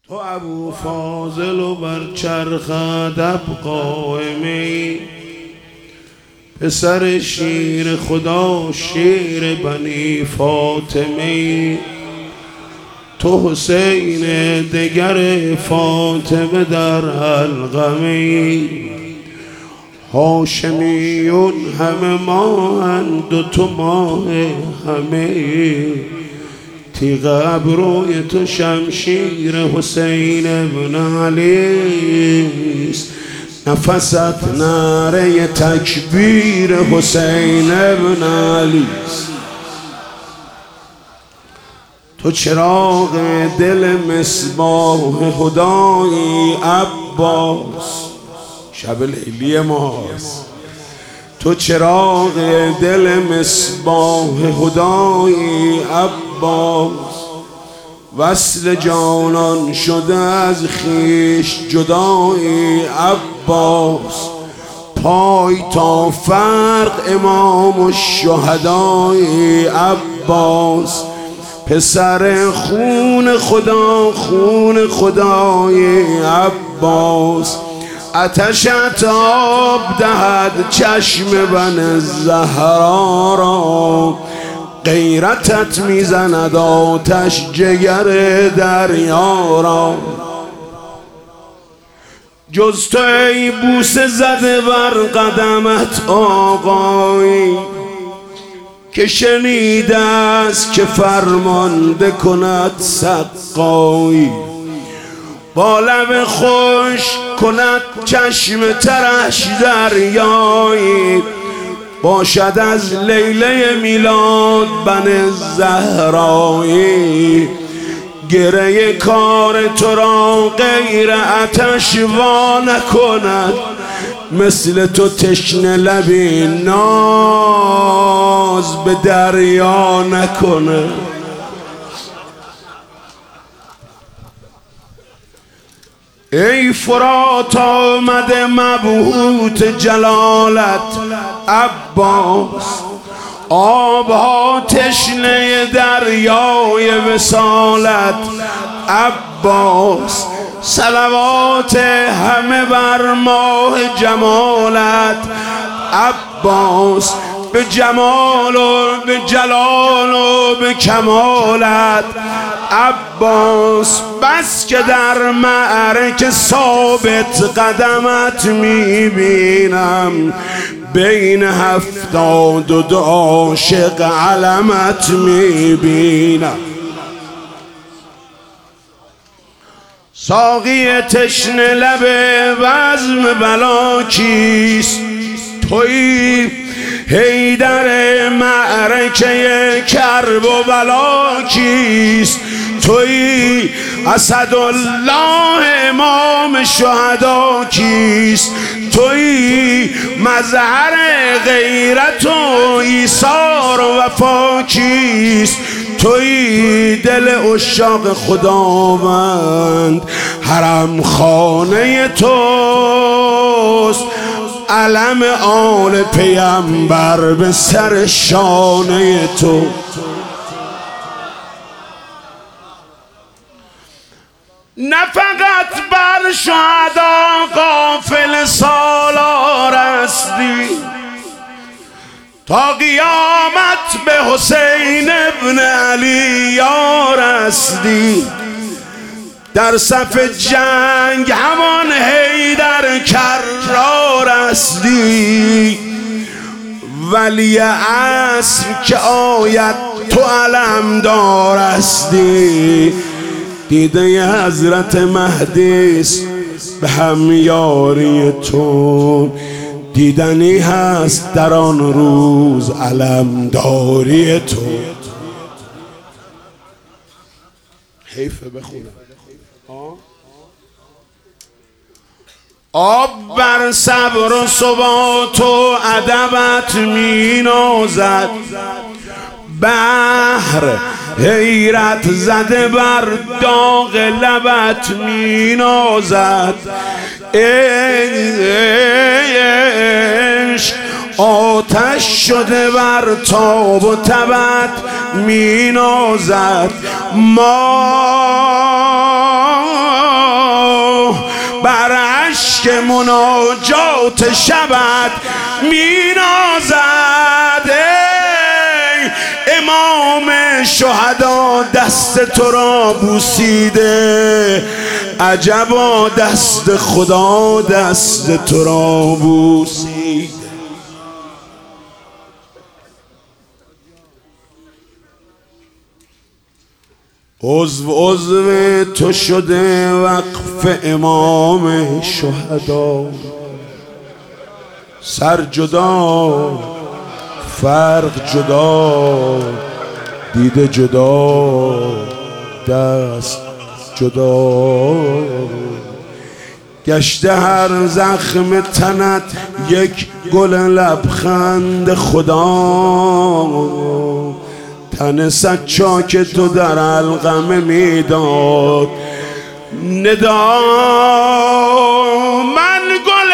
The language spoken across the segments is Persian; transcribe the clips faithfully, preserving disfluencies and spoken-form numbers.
تو ابو فاضل و بر چرخ ادب قائمی، پسر شیر خدا شیر بنی فاطمی. تو حسین دگر فاطمه در القمی، هاشمیون همه ماهند و تو ماه همه. تیغ ابروی تو شمشیر حسین ابن علیست، نفست نعره تکبیر حسین ابن علیست. تو چراغ دل مصباح خدایی عباس، شب لیلی ماست. تو چراغ دل مصباح خدایی عباس، وصل جانان شده از خویش جدایی عباس. پای تا فرق امام الشهدایی عباس، پسر خون خدا خون خدای عباس. آتشت آب دهد چشم بن زهرا را، غیرتت میزند آتش جگر دریا را. جز تو ای بوسه زده بر قدمت آقایی، که شنیده است که فرمانده کند سقایی. با لب خوش کند چشم ترش دریایی، باشد از لیله میلاد بن زهرایی. گره کار تو را غیر آتش وا نکند، مثل تو تشنه لبی ناز به دریا نکند. ای فرات آمده مبهوت جلالت عباس، آبها تشنه دریای وصالت عباس. صلوات همه بر ماه جمالت عباس، به جمال و به جلال و به کمالت عباس. بس که در معرکه ثابت قدمت میبینم، بین هفتاد و دو عاشق علمت میبینم. ساقی تشنه لب بزم بلا کیست؟ تویی حیدر معرکه کرب و بلا کیست؟ تویی اسدالله امام شهدا کیست؟ تویی مظهر غیرت و ایثار و وفا کیست؟ تویی دل عشاق خداوند، حرم خانه توست. علم آل پیمبر به سر شانه تو. نه فقط بر شهدا غافل سالار هستی، تا قیامت به حسین ابن علی یار هستی. در صف جنگ همان حیدر کرار هستی، ولی عصر که آید تو علمدار هستی. دیده حضرت مهدی است به همیاری تو، دیدنی هست در آن روز علمداری تو. حیفه بخونم. آب بر صبر و ثبات و ادبت می نازد، بحر حیرت زده بر داغ لبت می نازد. عشق آتش شده بر تاب و تبت می نازد. ما بر اشک مناجات شبت می نازد. ای امام شهدا دست تو را بوسیده، عجبا دست خدا دست تو را بوسیده. عضو عضو تو شده وقف امام شهدا، سر جدا فرق جدا، دیده جدا دست جدا، گشته هر زخم تنت یک گل لبخند خدا. تن صد چاک تو در القمه میداد ندا. من گل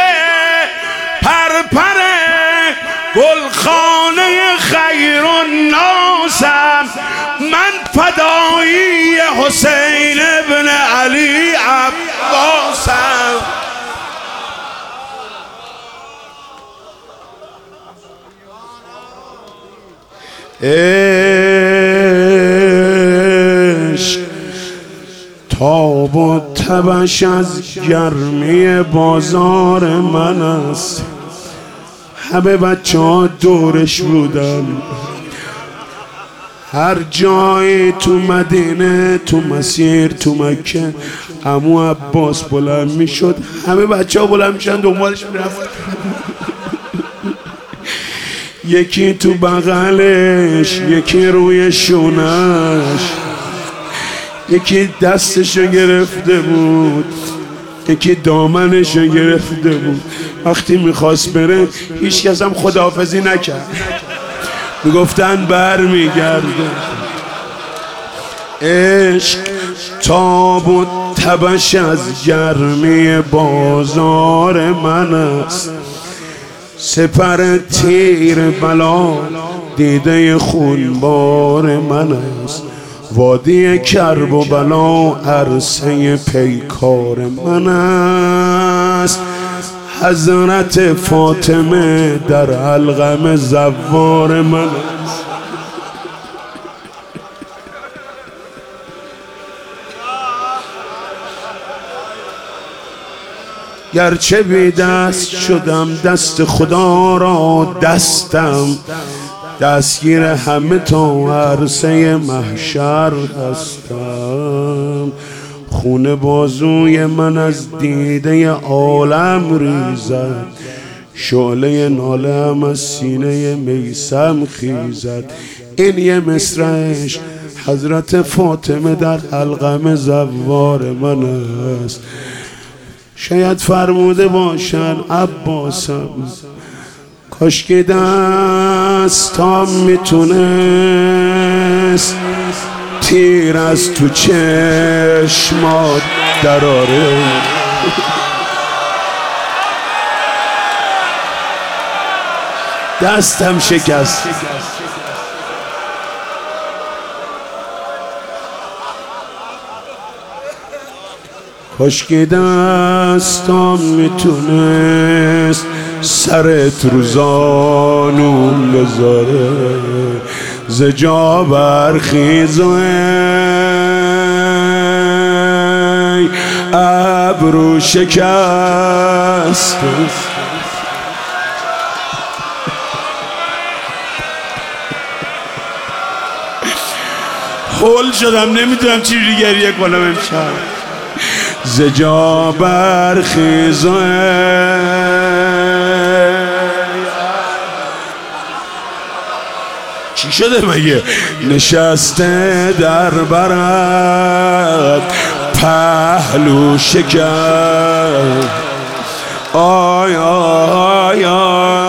پرپر گلخانه خیر الناسم، من فدایی حسین ابن علی عباسم. عشق تاب و تبش از گرمی بازار من است، همه بچه ها دورش بودن، هر جایی تو مدینه تو مسیر تو مکه عمو عباس بلند می شد، همه بچه ها بلند می شدن دنبالش می رفت. یکی تو بغلش، یکی روی شونش، یکی دستشو گرفته بود، یکی دامنشو گرفته بود. وقتی میخواست بره هیچ کس هم خداحافظی نکرد، میگفتن بر میگرده. عشق تاب و تبش از گرمی بازار من است، سپر تیر بلا دیده خونبار من است. وادی کرب و بلا عرصه پیکار من است. حضرت فاطمه در القمه زوار من است. گرچه بی دست شدم دست خدا را دستم، دستگیر همه تا عرصه محشر هستم. خون بازوی من از دیده عالم ریزد، شعله ناله‌ام از سینه میسم خیزد. این یه مصرعش حضرت فاطمه در القمه زوار من است. شاید فرموده باشن عباسم کاش که دستم میتونست تیر از تو چشمات دراره. دستم شکست، کاش که دستم میتونست سرت رو زانون بذاره. ز جا برخیز و ای ابرو شکست، هول شدم نمیدونم چجوری گریه کنم امشب. ز جا برخیز و چی شده مگه؟ نشسته در برد پهلو شکر. آی آی آی